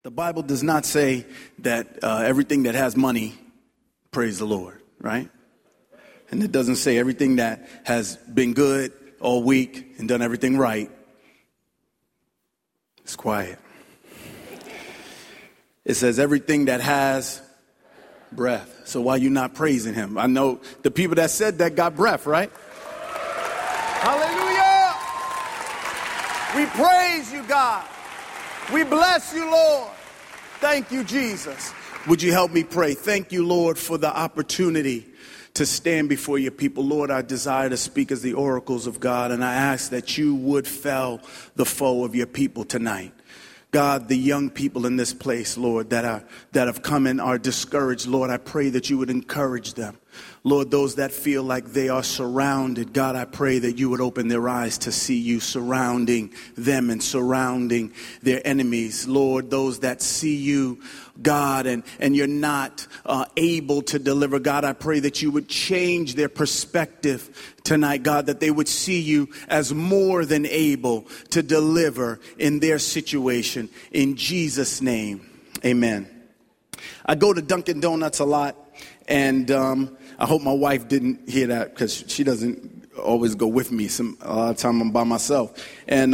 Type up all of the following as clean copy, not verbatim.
The Bible does not say that everything that has money, praise the Lord, right? And it doesn't say everything that has been good all week and done everything right. It's quiet. It says everything that has breath. So why are you not praising him? I know the people that said that got breath, right? Hallelujah! We praise you, God. We bless you, Lord. Thank you, Jesus. Would you help me pray? Thank you, Lord, for the opportunity to stand before your people. Lord, I desire to speak as the oracles of God, and I ask that you would fell the foe of your people tonight. God, the young people in this place, Lord, that have come and are discouraged, Lord, I pray that you would encourage them. Lord, those that feel like they are surrounded, God, I pray that you would open their eyes to see you surrounding them and surrounding their enemies. Lord, those that see you, God, and you're not able to deliver, God, I pray that you would change their perspective tonight, God, that they would see you as more than able to deliver in their situation. In Jesus' name, amen. I go to Dunkin' Donuts a lot, and I hope my wife didn't hear that because she doesn't always go with me. A lot of time I'm by myself. And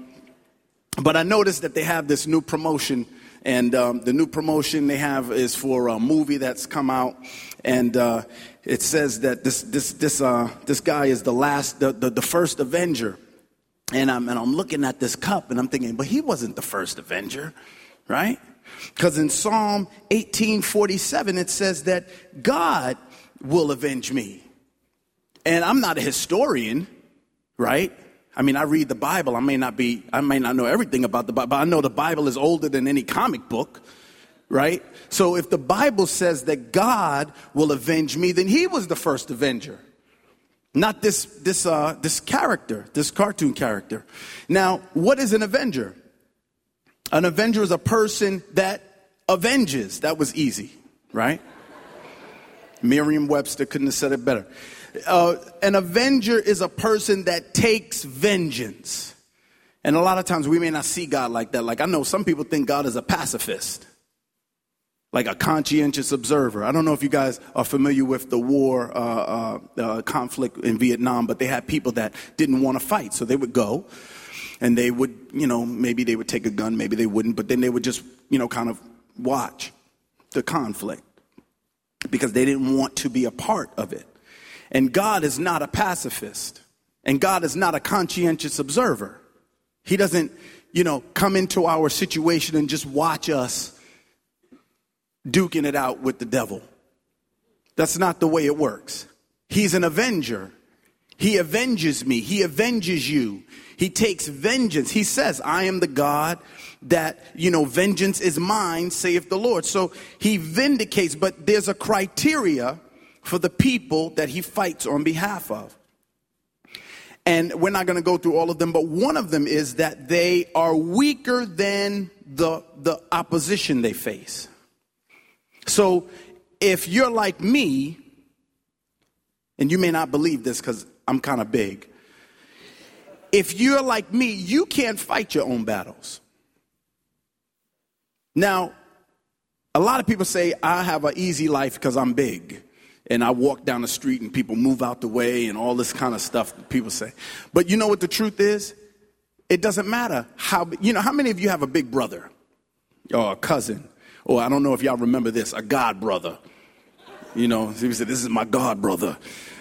but I noticed that they have this new promotion. And the new promotion they have is for a movie that's come out, and it says that this guy is the first Avenger, and I'm looking at this cup and I'm thinking, but he wasn't the first Avenger, right? Because in Psalm 18:47 it says that God will avenge me, and I'm not a historian, right? I mean, I read the Bible. I may not know everything about the Bible, but I know the Bible is older than any comic book, right? So if the Bible says that God will avenge me, then he was the first avenger, not this character, this cartoon character. Now, what is an avenger? An avenger is a person that avenges. That was easy, right? Merriam-Webster couldn't have said it better. An avenger is a person that takes vengeance. And a lot of times we may not see God like that. Like, I know some people think God is a pacifist, like a conscientious observer. I don't know if you guys are familiar with the war conflict in Vietnam, but they had people that didn't want to fight. So they would go and they would, maybe they would take a gun, maybe they wouldn't, but then they would just, kind of watch the conflict because they didn't want to be a part of it. And God is not a pacifist. And God is not a conscientious observer. He doesn't, come into our situation and just watch us duking it out with the devil. That's not the way it works. He's an avenger. He avenges me. He avenges you. He takes vengeance. He says, I am the God that, vengeance is mine, saith the Lord. So he vindicates, but there's a criteria for the people that he fights on behalf of. And we're not going to go through all of them, but one of them is that they are weaker than the opposition they face. So if you're like me, and you may not believe this because I'm kind of big. If you're like me, you can't fight your own battles. Now, a lot of people say I have an easy life because I'm big. And I walk down the street and people move out the way and all this kind of stuff that people say. But you know what the truth is? It doesn't matter how many of you have a big brother or a cousin, or I don't know if y'all remember this, a god brother. People say, this is my god brother.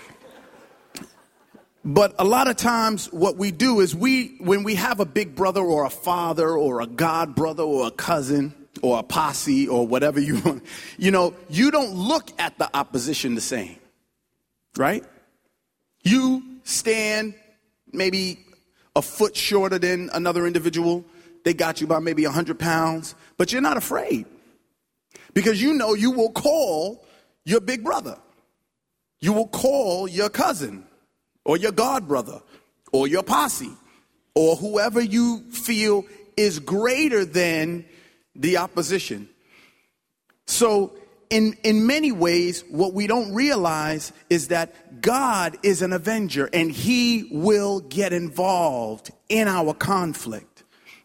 But a lot of times what we do is when we have a big brother or a father or a god brother or a cousin, or a posse, or whatever you want, you don't look at the opposition the same, right? You stand maybe a foot shorter than another individual. They got you by maybe 100 pounds, but you're not afraid because you will call your big brother. You will call your cousin or your god brother or your posse or whoever you feel is greater than the opposition. So in many ways, what we don't realize is that God is an avenger and he will get involved in our conflict.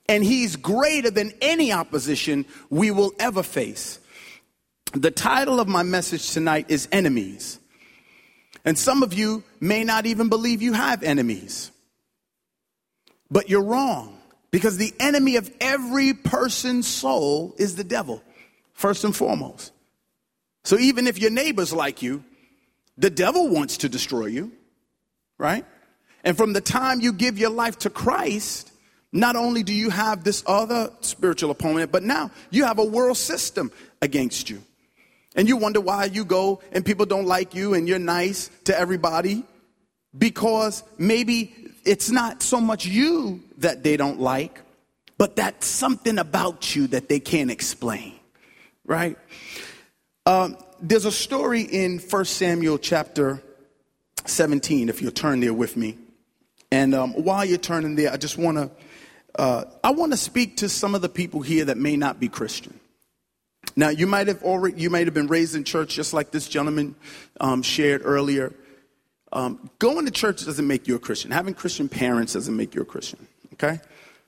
And he's greater than any opposition we will ever face. The title of my message tonight is Enemies. And some of you may not even believe you have enemies. But you're wrong, because the enemy of every person's soul is the devil, first and foremost. So even if your neighbor's like you, the devil wants to destroy you, right? And from the time you give your life to Christ, not only do you have this other spiritual opponent, but now you have a world system against you. And you wonder why you go and people don't like you and you're nice to everybody, because maybe it's not so much you that they don't like, but that's something about you that they can't explain, right? There's a story in 1 Samuel chapter 17, if you'll turn there with me. And while you're turning there, I just want to speak to some of the people here that may not be Christian. Now, you might have been raised in church just like this gentleman shared earlier. Going to church doesn't make you a Christian. Having Christian parents doesn't make you a Christian, okay?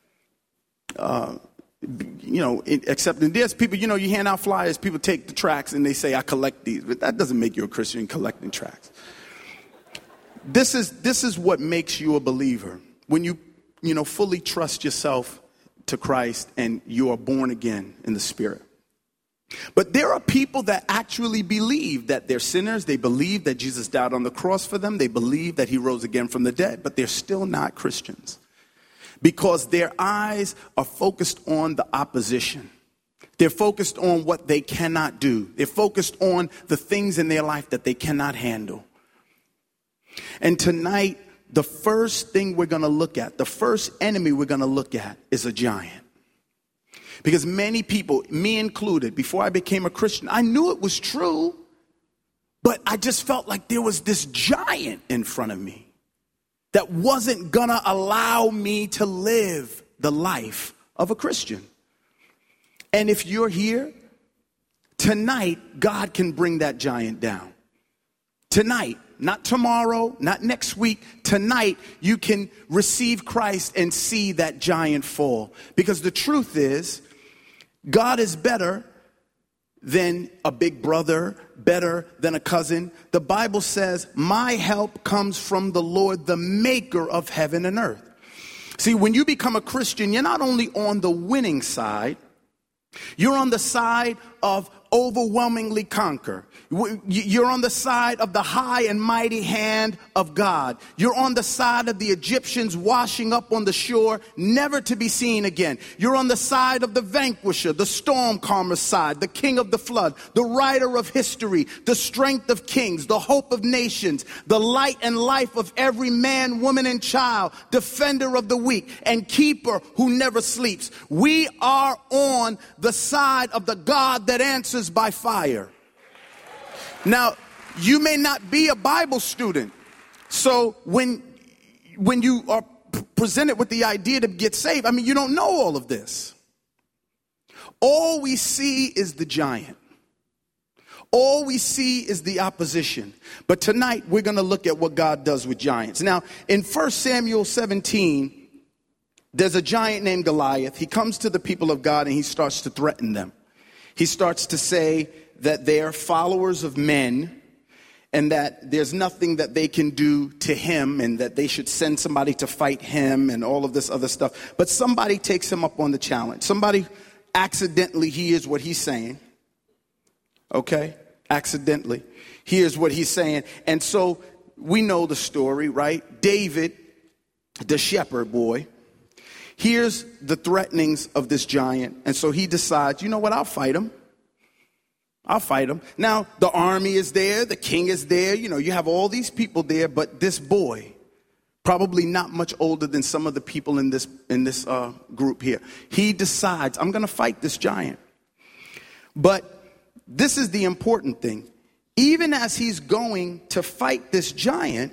Except there's people, you hand out flyers, people take the tracts and they say, I collect these. But that doesn't make you a Christian, collecting tracts. This is what makes you a believer. When you fully trust yourself to Christ and you are born again in the Spirit. But there are people that actually believe that they're sinners. They believe that Jesus died on the cross for them. They believe that he rose again from the dead, but they're still not Christians because their eyes are focused on the opposition. They're focused on what they cannot do. They're focused on the things in their life that they cannot handle. And tonight, the first thing we're going to look at, the first enemy we're going to look at is a giant. Because many people, me included, before I became a Christian, I knew it was true, but I just felt like there was this giant in front of me that wasn't going to allow me to live the life of a Christian. And if you're here, tonight, God can bring that giant down. Tonight, not tomorrow, not next week. Tonight, you can receive Christ and see that giant fall. Because the truth is, God is better than a big brother, better than a cousin. The Bible says, my help comes from the Lord, the maker of heaven and earth. See, when you become a Christian, you're not only on the winning side, you're on the side of overwhelmingly conquer. You're on the side of the high and mighty hand of God. You're on the side of the Egyptians washing up on the shore, never to be seen again. You're on the side of the vanquisher, the storm calmer side, the king of the flood, the writer of history, the strength of kings, the hope of nations, the light and life of every man, woman, and child, defender of the weak, and keeper who never sleeps. We are on the side of the God that answers by fire. Now, you may not be a Bible student, so when you are presented with the idea to get saved, you don't know all of this. All we see is the giant. All we see is the opposition. But tonight, we're going to look at what God does with giants. Now, in 1 Samuel 17, there's a giant named Goliath. He comes to the people of God and he starts to threaten them. He starts to say that they're followers of men and that there's nothing that they can do to him and that they should send somebody to fight him and all of this other stuff. But somebody takes him up on the challenge. Somebody accidentally hears what he's saying. Okay? Accidentally hears what he's saying. And so we know the story, right? David, the shepherd boy, hears the threatenings of this giant. And so he decides, you know what, I'll fight him. I'll fight him. Now, the army is there. The king is there. You have all these people there. But this boy, probably not much older than some of the people in this group here, he decides, I'm going to fight this giant. But this is the important thing. Even as he's going to fight this giant,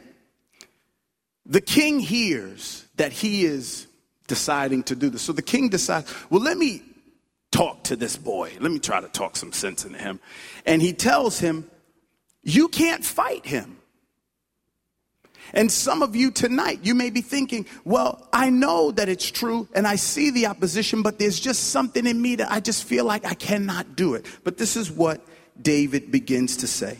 the king hears that he is deciding to do this. So the king decides, well, let me talk to this boy. Let me try to talk some sense into him. And he tells him, you can't fight him. And some of you tonight, you may be thinking, well, I know that it's true and I see the opposition, but there's just something in me that I just feel like I cannot do it. But this is what David begins to say.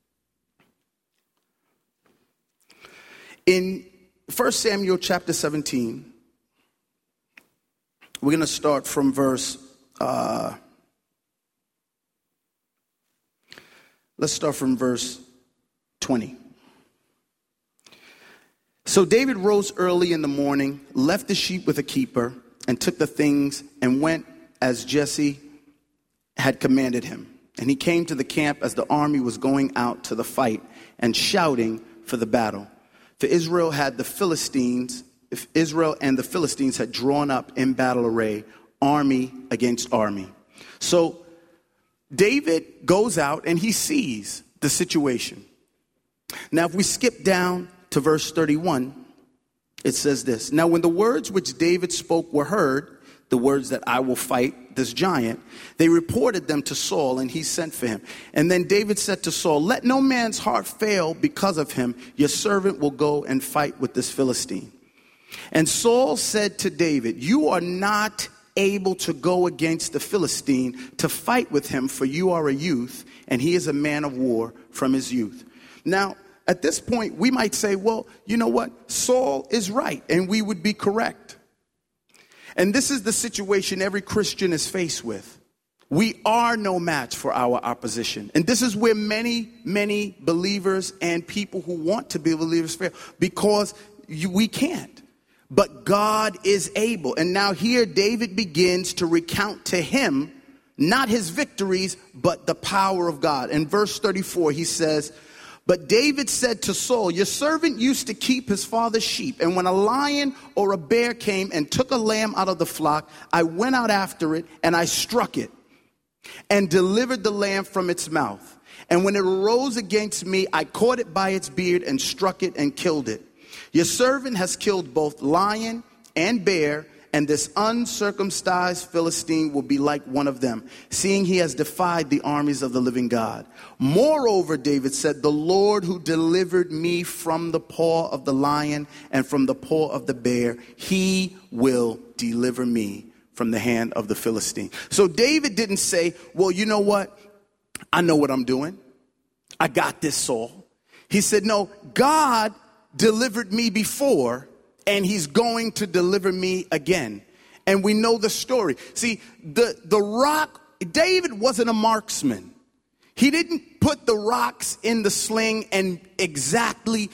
In 1 Samuel chapter 17, we're going to start from verse, let's start from verse 20. So David rose early in the morning, left the sheep with a keeper, and took the things and went as Jesse had commanded him. And he came to the camp as the army was going out to the fight and shouting for the battle. For Israel and the Philistines had drawn up in battle array, army against army. So David goes out and he sees the situation. Now, if we skip down to verse 31, it says this. Now, when the words which David spoke were heard, the words that I will fight this giant, they reported them to Saul, and he sent for him. And then David said to Saul, let no man's heart fail because of him. Your servant will go and fight with this Philistine. And Saul said to David, you are not able to go against the Philistine to fight with him, for you are a youth, and he is a man of war from his youth. Now, at this point, we might say, well, you know what? Saul is right, and we would be correct. And this is the situation every Christian is faced with. We are no match for our opposition. And this is where many, many believers and people who want to be believers fail, because we can't. But God is able. And now here David begins to recount to him, not his victories, but the power of God. In verse 34, he says, but David said to Saul, your servant used to keep his father's sheep. And when a lion or a bear came and took a lamb out of the flock, I went out after it and I struck it and delivered the lamb from its mouth. And when it arose against me, I caught it by its beard and struck it and killed it. Your servant has killed both lion and bear, and this uncircumcised Philistine will be like one of them, seeing he has defied the armies of the living God. Moreover, David said, the Lord who delivered me from the paw of the lion and from the paw of the bear, he will deliver me from the hand of the Philistine. So David didn't say, well, you know what? I know what I'm doing. I got this, Saul. He said, no, God delivered me before, and he's going to deliver me again. And we know the story. See, the rock, David wasn't a marksman. He didn't put the rocks in the sling and exactly,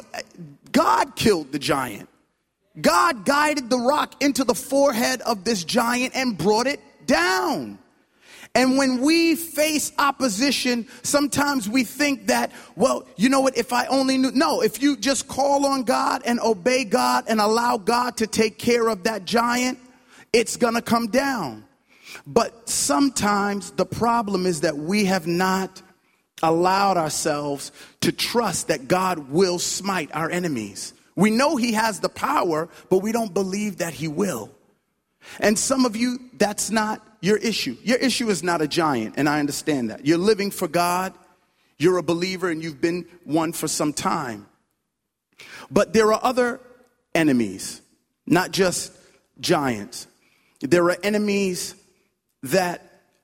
God killed the giant. God guided the rock into the forehead of this giant and brought it down. And when we face opposition, sometimes we think that, well, you know what, if I only knew. No, if you just call on God and obey God and allow God to take care of that giant, it's going to come down. But sometimes the problem is that we have not allowed ourselves to trust that God will smite our enemies. We know he has the power, but we don't believe that he will. And some of you, that's not your issue. Your issue is not a giant, and I understand that. You're living for God. You're a believer, and you've been one for some time. But there are other enemies, not just giants. There are enemies that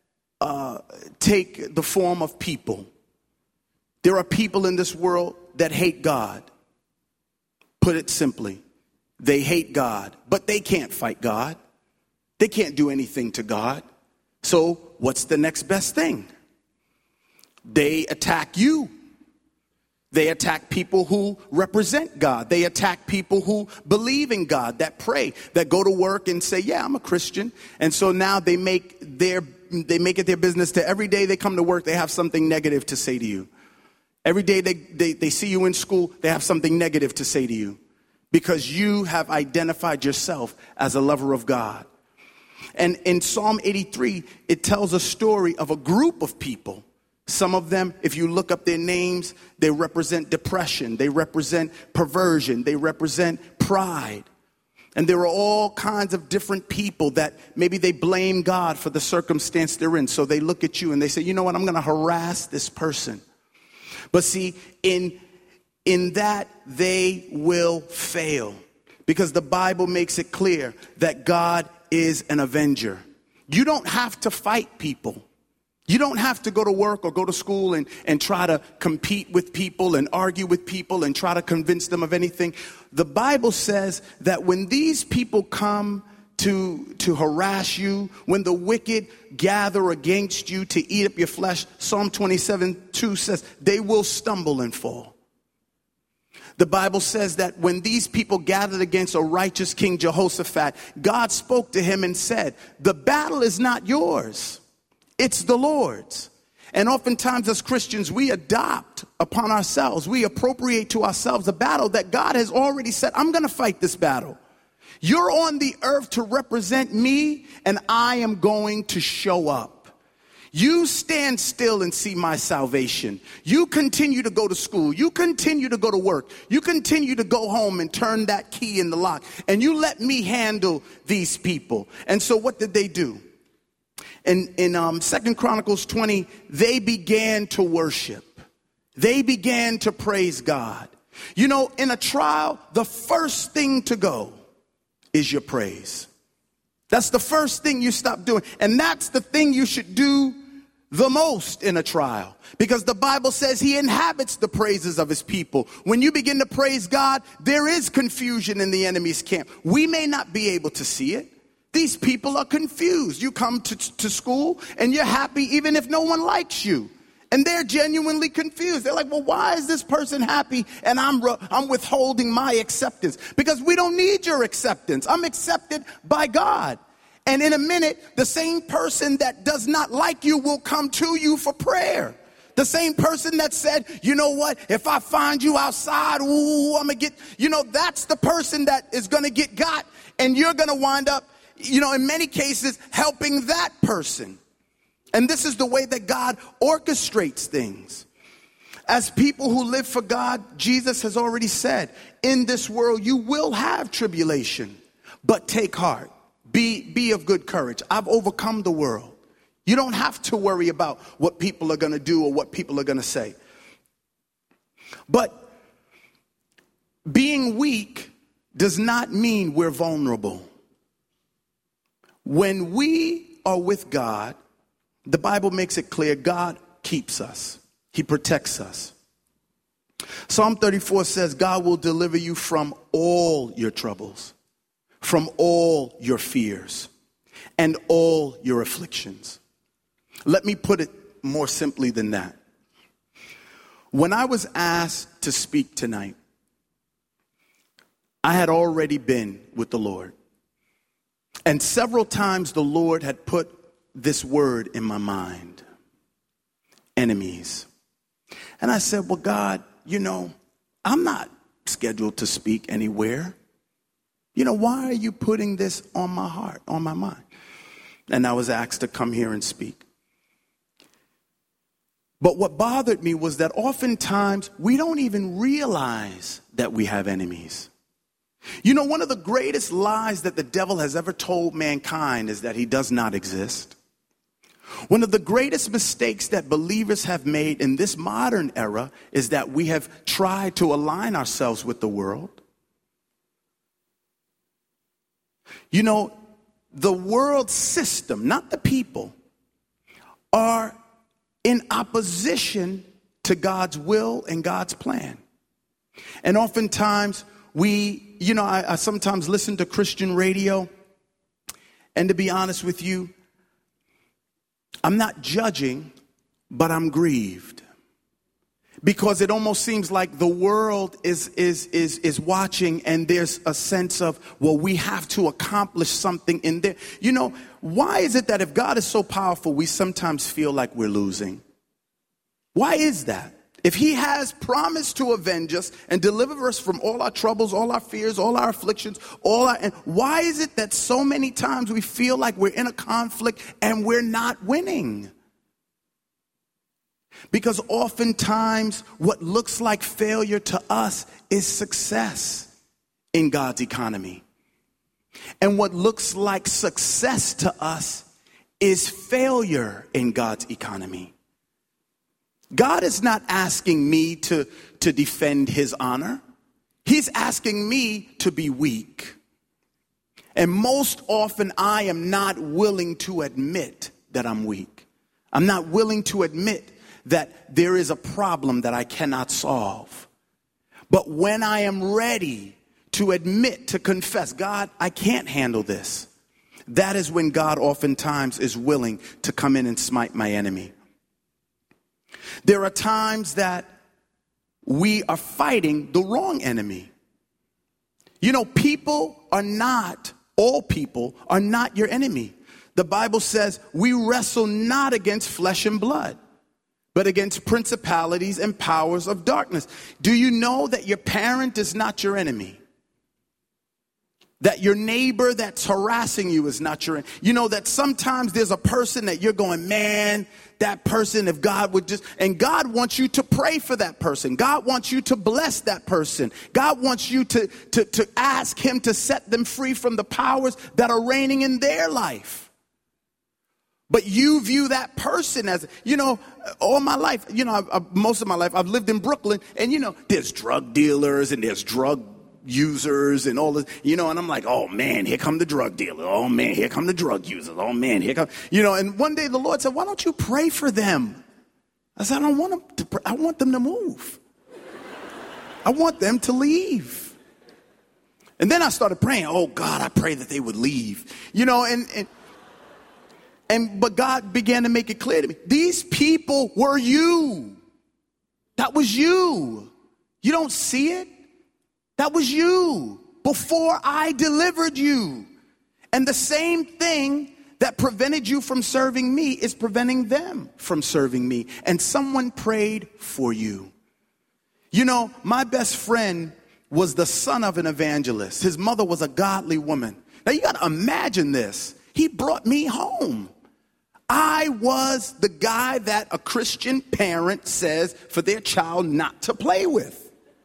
take the form of people. There are people in this world that hate God. Put it simply, they hate God, but they can't fight God. They can't do anything to God. So what's the next best thing? They attack you. They attack people who represent God. They attack people who believe in God, that pray, that go to work and say, yeah, I'm a Christian. And so now they make it their business to every day they come to work, they have something negative to say to you. Every day they see you in school, they have something negative to say to you because you have identified yourself as a lover of God. And in Psalm 83, it tells a story of a group of people. Some of them, if you look up their names, they represent depression. They represent perversion. They represent pride. And there are all kinds of different people that maybe they blame God for the circumstance they're in. So they look at you and they say, you know what, I'm going to harass this person. But see, in in that they will fail. Because the Bible makes it clear that God is an avenger. You don't have to fight people. You don't have to go to work or go to school and try to compete with people and argue with people and try to convince them of anything. The Bible says that when these people come to harass you, when the wicked gather against you to eat up your flesh, Psalm 27:2 says they will stumble and fall. The Bible says that when these people gathered against a righteous King Jehoshaphat, God spoke to him and said, the battle is not yours, it's the Lord's. And oftentimes as Christians, we adopt upon ourselves, we appropriate to ourselves a battle that God has already said, I'm going to fight this battle. You're on the earth to represent me, and I am going to show up. You stand still and see my salvation. You continue to go to school. You continue to go to work. You continue to go home and turn that key in the lock. And you let me handle these people. And so what did they do? In 2 Chronicles 20, they began to worship. They began to praise God. You know, in a trial, the first thing to go is your praise. That's the first thing you stop doing. And that's the thing you should do the most in a trial. Because the Bible says he inhabits the praises of his people. When you begin to praise God, there is confusion in the enemy's camp. We may not be able to see it. These people are confused. You come to school and you're happy even if no one likes you. And they're genuinely confused. They're like, well, why is this person happy and I'm withholding my acceptance? Because we don't need your acceptance. I'm accepted by God. And in a minute, the same person that does not like you will come to you for prayer. The same person that said, you know what, if I find you outside, ooh, I'm going to get, that's the person that is going to get got. And you're going to wind up, in many cases, helping that person. And this is the way that God orchestrates things. As people who live for God, Jesus has already said, in this world you will have tribulation, but take heart. Be of good courage. I've overcome the world. You don't have to worry about what people are going to do or what people are going to say. But being weak does not mean we're vulnerable. When we are with God, the Bible makes it clear God keeps us. He protects us. Psalm 34 says God will deliver you from all your troubles, from all your fears, and all your afflictions. Let me put it more simply than that. When I was asked to speak tonight, I had already been with the Lord. And several times the Lord had put this word in my mind: enemies. And I said, well, God, I'm not scheduled to speak anywhere. Why are you putting this on my heart, on my mind? And I was asked to come here and speak. But what bothered me was that oftentimes we don't even realize that we have enemies. One of the greatest lies that the devil has ever told mankind is that he does not exist. One of the greatest mistakes that believers have made in this modern era is that we have tried to align ourselves with the world. The world system, not the people, are in opposition to God's will and God's plan. And oftentimes I sometimes listen to Christian radio, and to be honest with you, I'm not judging, but I'm grieved. Because it almost seems like the world is watching, and there's a sense of, well, we have to accomplish something in there. Why is it that if God is so powerful, we sometimes feel like we're losing? Why is that? If he has promised to avenge us and deliver us from all our troubles, all our fears, all our afflictions, and why is it that so many times we feel like we're in a conflict and we're not winning? Because oftentimes what looks like failure to us is success in God's economy. And what looks like success to us is failure in God's economy. God is not asking me to defend his honor. He's asking me to be weak. And most often I am not willing to admit that I'm weak. I'm not willing to admit that there is a problem that I cannot solve. But when I am ready to admit, to confess, God, I can't handle this, that is when God oftentimes is willing to come in and smite my enemy. There are times that we are fighting the wrong enemy. You know, all people are not your enemy. The Bible says we wrestle not against flesh and blood, but against principalities and powers of darkness. Do you know that your parent is not your enemy? That your neighbor that's harassing you is not your enemy. You know that sometimes there's a person that you're going, man, that person, if God would just, and God wants you to pray for that person. God wants you to bless that person. God wants you to ask him to set them free from the powers that are reigning in their life. But you view that person as, you know, all my life, you know, most of my life, I've lived in Brooklyn, and, you know, there's drug dealers and there's drug users and all this, you know, and I'm like, oh man, here come the drug dealer. Oh man, here come the drug users. Oh man, here come, you know, and one day the Lord said, why don't you pray for them? I said, I don't want them to pray. I want them to move. I want them to leave. And then I started praying, oh God, I pray that they would leave, you know, but God began to make it clear to me. These people were you. That was you. You don't see it? That was you before I delivered you. And the same thing that prevented you from serving me is preventing them from serving me. And someone prayed for you. You know, my best friend was the son of an evangelist. His mother was a godly woman. Now you got to imagine this. He brought me home. I was the guy that a Christian parent says for their child not to play with.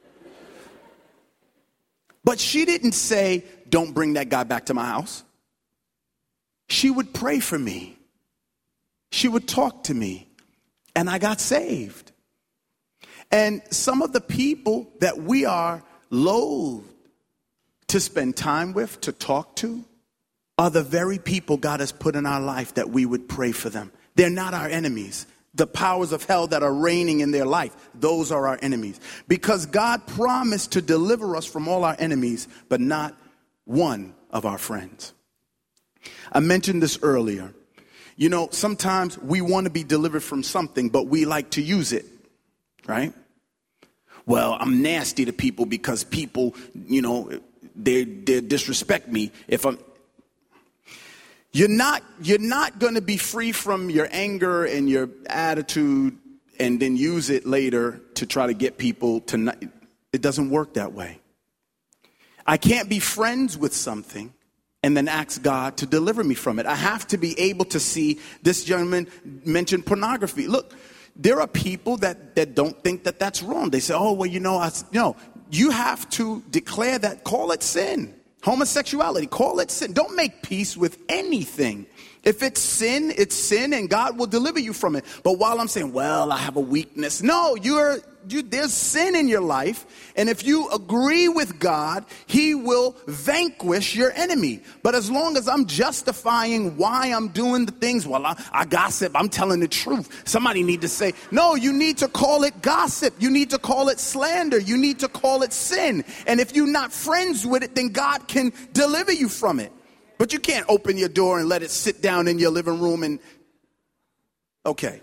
But she didn't say, don't bring that guy back to my house. She would pray for me. She would talk to me. And I got saved. And some of the people that we are loath to spend time with, to talk to, are the very people God has put in our life that we would pray for them. They're not our enemies. The powers of hell that are reigning in their life, those are our enemies. Because God promised to deliver us from all our enemies, but not one of our friends. I mentioned this earlier. You know, sometimes we want to be delivered from something, but we like to use it, right? Well, I'm nasty to people because people, you know, they disrespect me if I'm... You're not going to be free from your anger and your attitude and then use it later to try to get people to not. It doesn't work that way. I can't be friends with something and then ask God to deliver me from it. I have to be able to see. This gentleman mentioned pornography. Look, there are people that don't think that that's wrong. They say, oh, well, you know, you have to declare that, call it sin. Homosexuality, call it sin. Don't make peace with anything. If it's sin, and God will deliver you from it. But while I'm saying, well, I have a weakness. No, there's sin in your life. And if you agree with God, he will vanquish your enemy. But as long as I'm justifying why I'm doing the things, well, I gossip, I'm telling the truth. Somebody need to say, no, you need to call it gossip. You need to call it slander. You need to call it sin. And if you're not friends with it, then God can deliver you from it. But you can't open your door and let it sit down in your living room and, okay.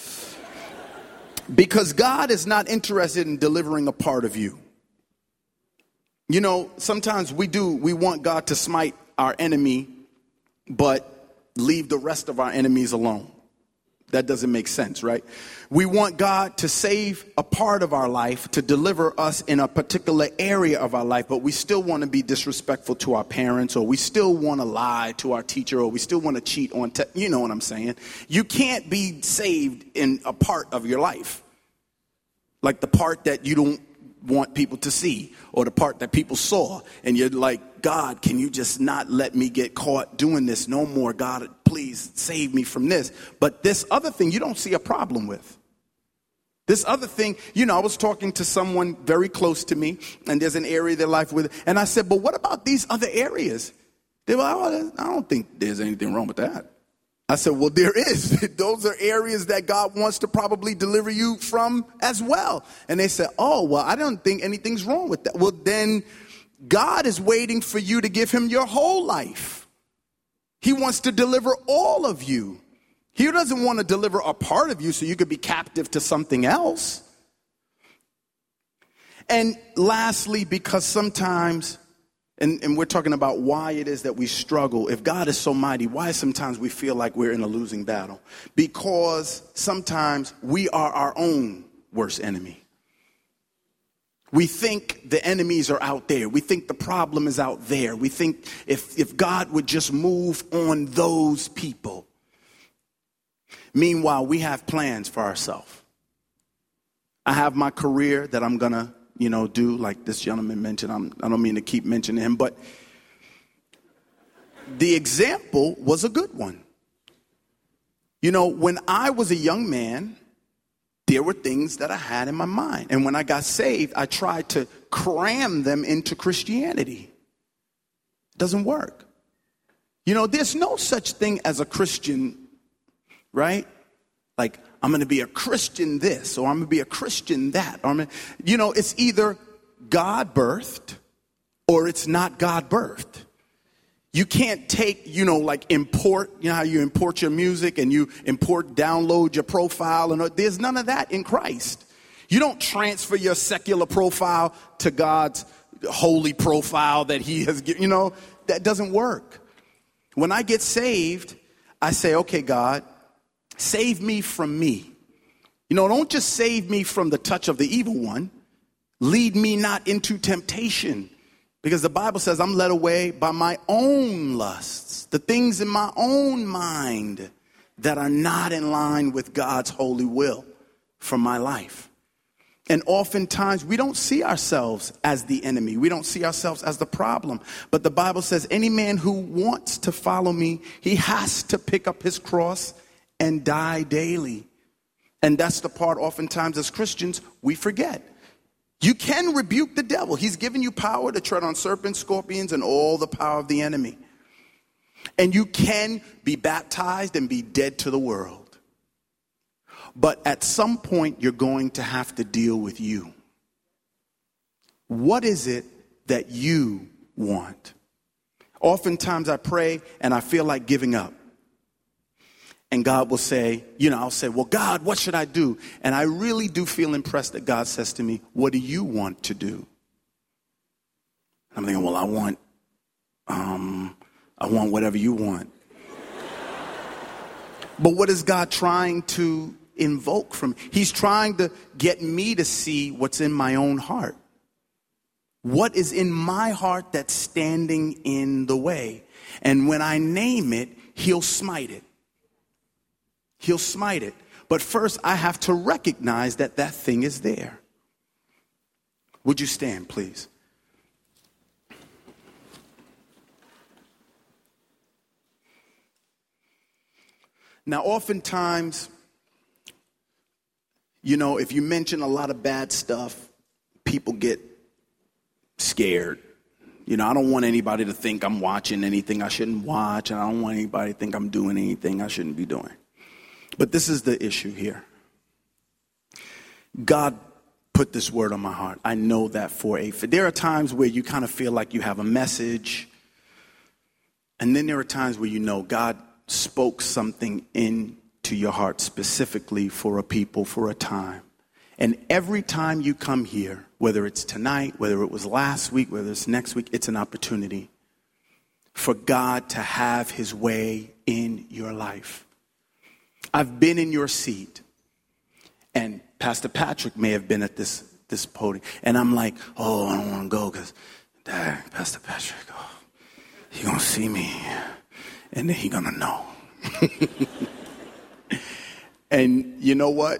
Because God is not interested in delivering a part of you. You know, sometimes we want God to smite our enemy, but leave the rest of our enemies alone. That doesn't make sense, right? We want God to save a part of our life, to deliver us in a particular area of our life, but we still want to be disrespectful to our parents, or we still want to lie to our teacher, or we still want to cheat on, you know what I'm saying? You can't be saved in a part of your life, like the part that you don't want people to see, or the part that people saw, and you're like, God, can you just not let me get caught doing this no more? God, please save me from this. But this other thing you don't see a problem with. This other thing, I was talking to someone very close to me, and there's an area of their life with, and I said, but what about these other areas? They were like, oh, I don't think there's anything wrong with that. I said, well, there is. Those are areas that God wants to probably deliver you from as well. And they said, oh, well, I don't think anything's wrong with that. Well, then God is waiting for you to give him your whole life. He wants to deliver all of you. He doesn't want to deliver a part of you so you could be captive to something else. And lastly, because sometimes, and we're talking about why it is that we struggle. If God is so mighty, why sometimes we feel like we're in a losing battle? Because sometimes we are our own worst enemy. We think the enemies are out there. We think the problem is out there. We think if God would just move on those people. Meanwhile, we have plans for ourselves. I have my career that I'm going to, do, like this gentleman mentioned. I don't mean to keep mentioning him, but the example was a good one. When I was a young man, there were things that I had in my mind. And when I got saved, I tried to cram them into Christianity. It doesn't work. There's no such thing as a Christian, right? Like, I'm going to be a Christian this, or I'm going to be a Christian that. It's either God birthed or it's not God birthed. You can't take, import, how you import your music and you download your profile. And there's none of that in Christ. You don't transfer your secular profile to God's holy profile that he has given. That doesn't work. When I get saved, I say, okay, God, save me from me. Don't just save me from the touch of the evil one. Lead me not into temptation. Because the Bible says I'm led away by my own lusts, the things in my own mind that are not in line with God's holy will for my life. And oftentimes we don't see ourselves as the enemy. We don't see ourselves as the problem. But the Bible says any man who wants to follow me, he has to pick up his cross and die daily. And that's the part oftentimes as Christians we forget. You can rebuke the devil. He's given you power to tread on serpents, scorpions, and all the power of the enemy. And you can be baptized and be dead to the world. But at some point, you're going to have to deal with you. What is it that you want? Oftentimes I pray and I feel like giving up. And God will say, I'll say, well, God, what should I do? And I really do feel impressed that God says to me, what do you want to do? I'm thinking, well, I want whatever you want. But what is God trying to invoke from me? He's trying to get me to see what's in my own heart. What is in my heart that's standing in the way? And when I name it, he'll smite it. He'll smite it. But first, I have to recognize that that thing is there. Would you stand, please? Now, oftentimes, if you mention a lot of bad stuff, people get scared. I don't want anybody to think I'm watching anything I shouldn't watch, and I don't want anybody to think I'm doing anything I shouldn't be doing. But this is the issue here. God put this word on my heart. I know that for a fact. There are times where you kind of feel like you have a message. And then there are times where God spoke something into your heart specifically for a people, for a time. And every time you come here, whether it's tonight, whether it was last week, whether it's next week, it's an opportunity for God to have his way in your life. I've been in your seat, and Pastor Patrick may have been at this podium, and I'm like, oh, I don't want to go because, Pastor Patrick, he gonna see me, and then he gonna know. And you know what?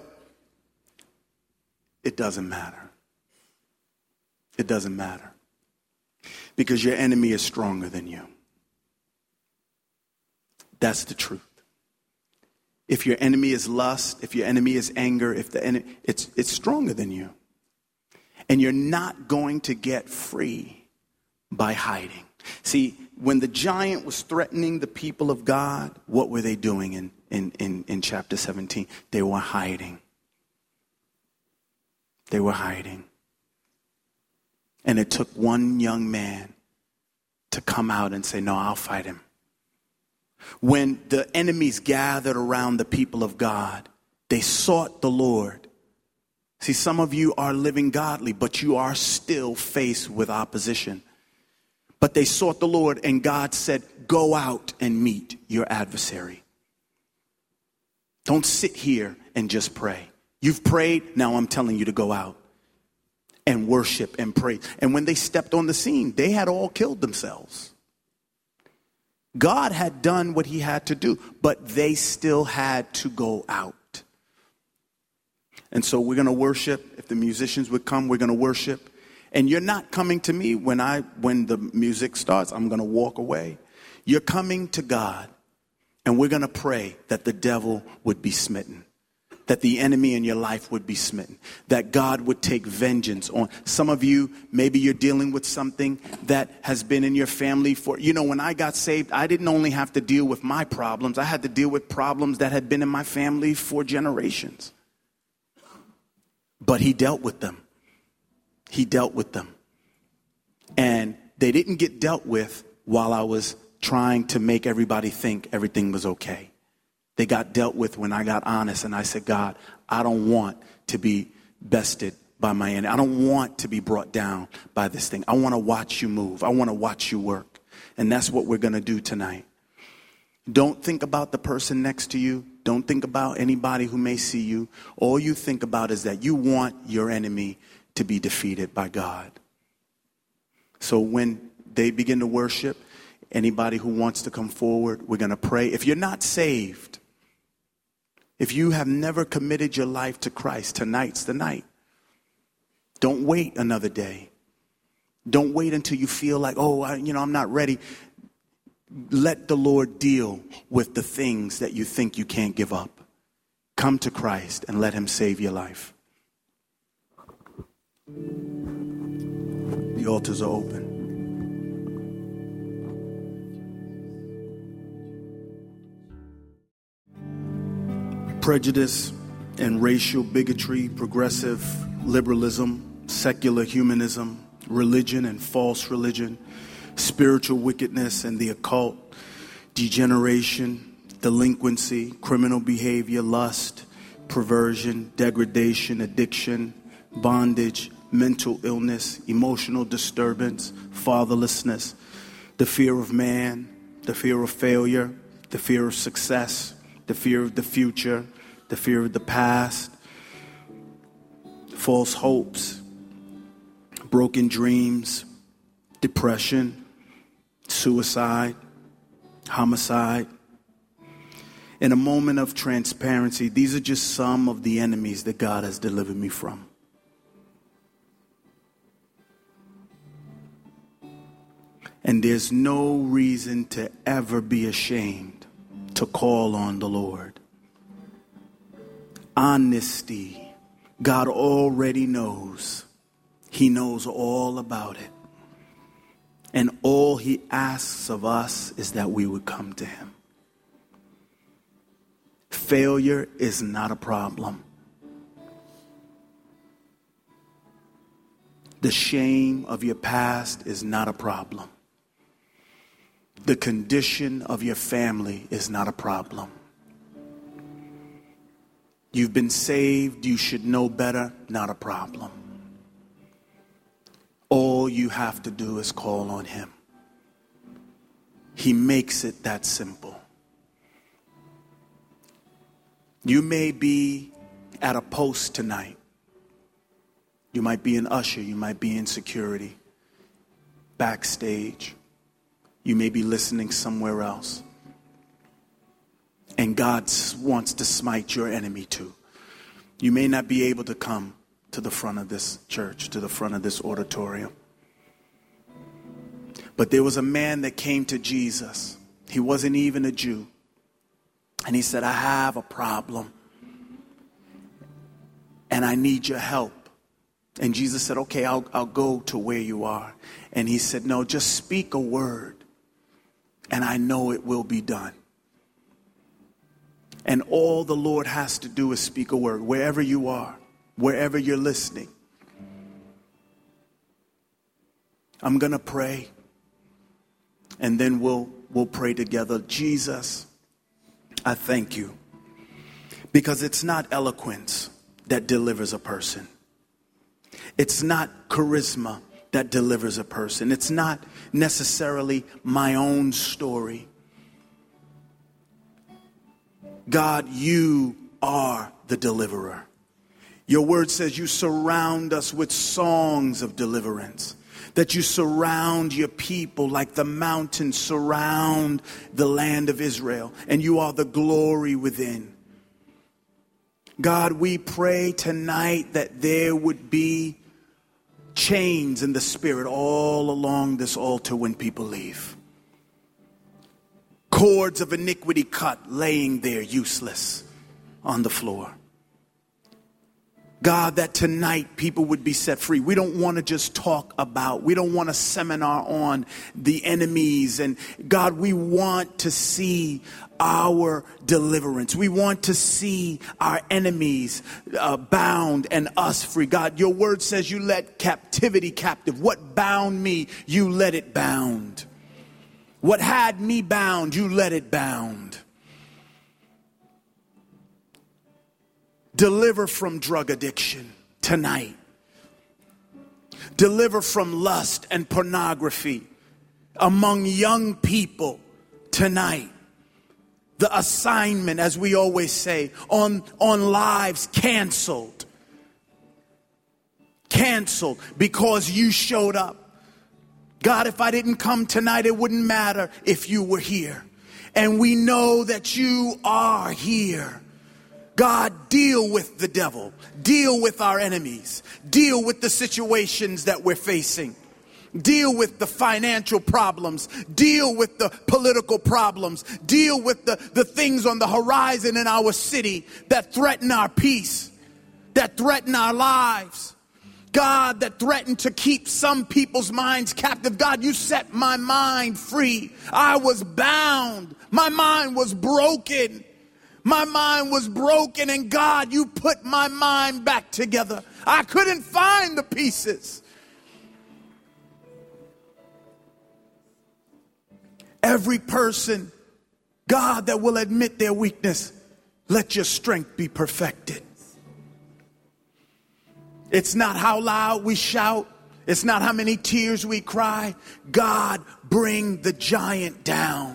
It doesn't matter. It doesn't matter, because your enemy is stronger than you. That's the truth. If your enemy is lust, if your enemy is anger, if the enemy, it's stronger than you. And you're not going to get free by hiding. See, when the giant was threatening the people of God, what were they doing in chapter 17? They were hiding. They were hiding. And it took one young man to come out and say, no, I'll fight him. When the enemies gathered around the people of God, they sought the Lord. See, some of you are living godly, but you are still faced with opposition. But they sought the Lord, and God said, go out and meet your adversary. Don't sit here and just pray. You've prayed, now I'm telling you to go out and worship and pray. And when they stepped on the scene, they had all killed themselves. God had done what he had to do, but they still had to go out. And so we're going to worship. If the musicians would come, we're going to worship. And you're not coming to me when the music starts. I'm going to walk away. You're coming to God, and we're going to pray that the devil would be smitten, that the enemy in your life would be smitten, that God would take vengeance on. Some of you, maybe you're dealing with something that has been in your family for, when I got saved, I didn't only have to deal with my problems. I had to deal with problems that had been in my family for generations. But he dealt with them. He dealt with them. And they didn't get dealt with while I was trying to make everybody think everything was okay. They got dealt with when I got honest and I said, God, I don't want to be bested by my enemy. I don't want to be brought down by this thing. I want to watch you move. I want to watch you work. And that's what we're going to do tonight. Don't think about the person next to you. Don't think about anybody who may see you. All you think about is that you want your enemy to be defeated by God. So when they begin to worship, anybody who wants to come forward, we're going to pray. If you're not saved, if you have never committed your life to Christ, tonight's the night. Don't wait another day. Don't wait until you feel like, I'm not ready. Let the Lord deal with the things that you think you can't give up. Come to Christ and let him save your life. The altars are open. Prejudice and racial bigotry, progressive liberalism, secular humanism, religion and false religion, spiritual wickedness and the occult, degeneration, delinquency, criminal behavior, lust, perversion, degradation, addiction, bondage, mental illness, emotional disturbance, fatherlessness, the fear of man, the fear of failure, the fear of success, the fear of the future, the fear of the past, false hopes, broken dreams, depression, suicide, homicide. In a moment of transparency, these are just some of the enemies that God has delivered me from. And there's no reason to ever be ashamed to call on the Lord. Honesty. God already knows. He knows all about it. And all he asks of us is that we would come to him. Failure is not a problem. The shame of your past is not a problem. The condition of your family is not a problem. You've been saved, you should know better, not a problem. All you have to do is call on him. He makes it that simple. You may be at a post tonight. You might be an usher, you might be in security, backstage. You may be listening somewhere else. And God wants to smite your enemy too. You may not be able to come to the front of this church, to the front of this auditorium. But there was a man that came to Jesus. He wasn't even a Jew. And he said, I have a problem and I need your help. And Jesus said, okay, I'll go to where you are. And he said, no, just speak a word and I know it will be done. And all the Lord has to do is speak a word, wherever you are, wherever you're listening. I'm going to pray, and then we'll pray together. Jesus, I thank you, because it's not eloquence that delivers a person. It's not charisma that delivers a person. It's not necessarily my own story. God, you are the deliverer. Your word says you surround us with songs of deliverance, that you surround your people like the mountains surround the land of Israel, and you are the glory within. God, we pray tonight that there would be chains in the spirit all along this altar when people leave. Cords of iniquity cut, laying there useless on the floor. God, that tonight people would be set free. We don't want to just talk about, we don't want a seminar on the enemies. And God, we want to see our deliverance. We want to see our enemies bound and us free. God, your word says you let captivity captive. What bound me, you let it bound. What had me bound, you let it bound. Deliver from drug addiction tonight. Deliver from lust and pornography among young people tonight. The assignment, as we always say, on lives canceled. Canceled because you showed up. God, if I didn't come tonight, it wouldn't matter if you were here. And we know that you are here. God, deal with the devil. Deal with our enemies. Deal with the situations that we're facing. Deal with the financial problems. Deal with the political problems. Deal with the things on the horizon in our city that threaten our peace, that threaten our lives. God, that threatened to keep some people's minds captive. God, you set my mind free. I was bound. My mind was broken. My mind was broken, and God, you put my mind back together. I couldn't find the pieces. Every person, God, that will admit their weakness, let your strength be perfected. It's not how loud we shout. It's not how many tears we cry. God, bring the giant down.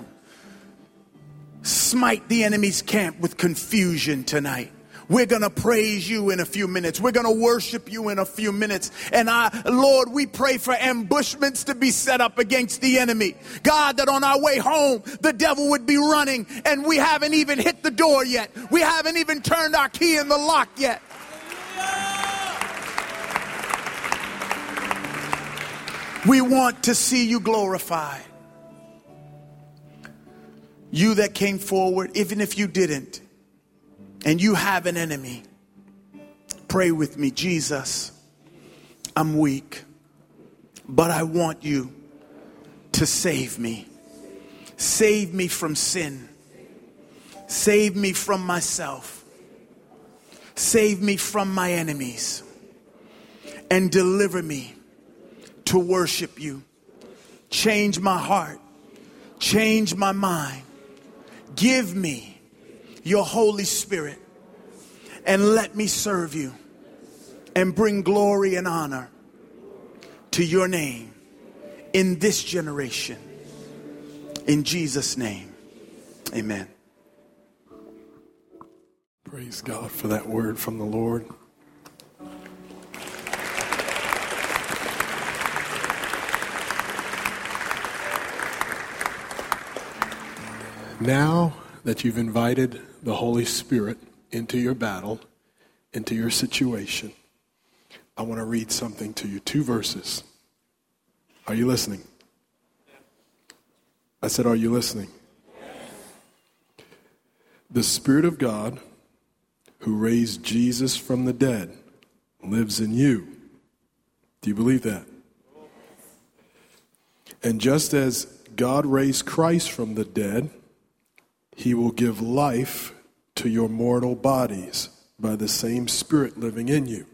Smite the enemy's camp with confusion tonight. We're going to praise you in a few minutes. We're going to worship you in a few minutes. And Lord, we pray for ambushments to be set up against the enemy. God, that on our way home, the devil would be running and we haven't even hit the door yet. We haven't even turned our key in the lock yet. We want to see you glorified. You that came forward, even if you didn't, and you have an enemy, pray with me. Jesus, I'm weak, but I want you to save me. Save me from sin. Save me from myself. Save me from my enemies. And deliver me to worship you. Change my heart. Change my mind. Give me your Holy Spirit and let me serve you and bring glory and honor to your name in this generation. In Jesus' name, amen. Praise God for that word from the Lord. Now that you've invited the Holy Spirit into your battle, into your situation, I want to read something to you. 2 verses. Are you listening? I said, are you listening? The Spirit of God who raised Jesus from the dead lives in you. Do you believe that? And just as God raised Christ from the dead, he will give life to your mortal bodies by the same Spirit living in you.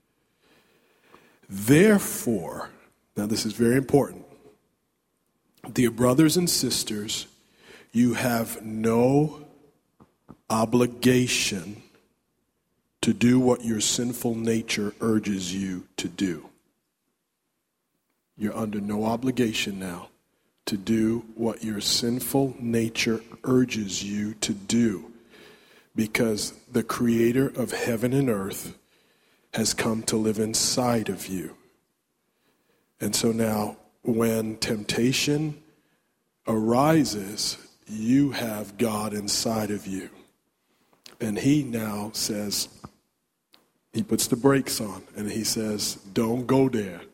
Therefore, now this is very important, dear brothers and sisters, you have no obligation to do what your sinful nature urges you to do. You're under no obligation now to do what your sinful nature urges you to do, because the Creator of heaven and earth has come to live inside of you. And so now, when temptation arises, you have God inside of you. And he now says, he puts the brakes on, and he says, don't go there.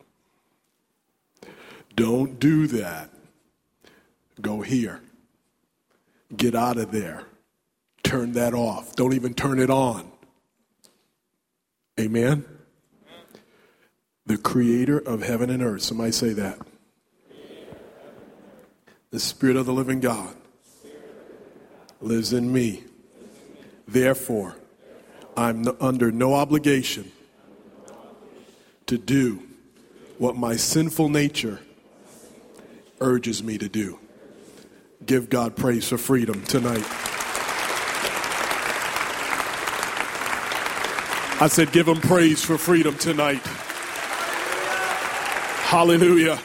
Don't do that. Go here. Get out of there. Turn that off. Don't even turn it on. Amen? The Creator of heaven and earth. Somebody say that. The Spirit of the living God lives in me. Therefore, I'm under no obligation to do what my sinful nature urges me to do. Give God praise for freedom tonight. I said, give him praise for freedom tonight. Hallelujah.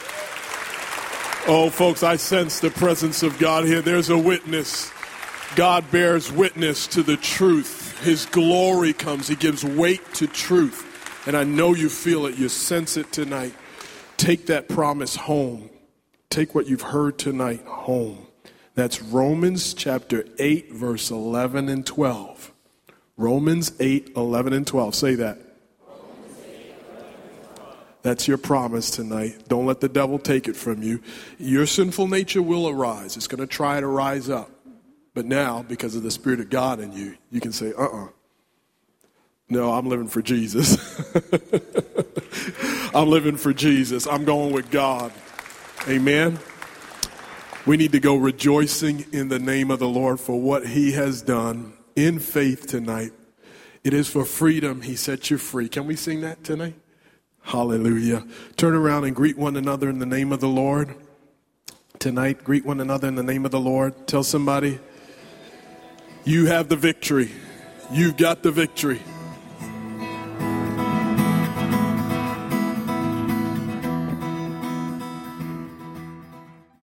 Oh, folks, I sense the presence of God here. There's a witness. God bears witness to the truth. His glory comes. He gives weight to truth. And I know you feel it. You sense it tonight. Take that promise home. Take what you've heard tonight home. That's Romans chapter 8, verse 11 and 12. Romans 8, 11 and 12. Say that. That's your promise tonight. Don't let the devil take it from you. Your sinful nature will arise. It's going to try to rise up. But now, because of the Spirit of God in you, you can say, no, I'm living for Jesus. I'm living for Jesus. I'm going with God. Amen. We need to go rejoicing in the name of the Lord for what he has done in faith tonight. It is for freedom he set you free. Can we sing that tonight? Hallelujah. Turn around and greet one another in the name of the Lord. Tonight, greet one another in the name of the Lord. Tell somebody, you have the victory. You've got the victory.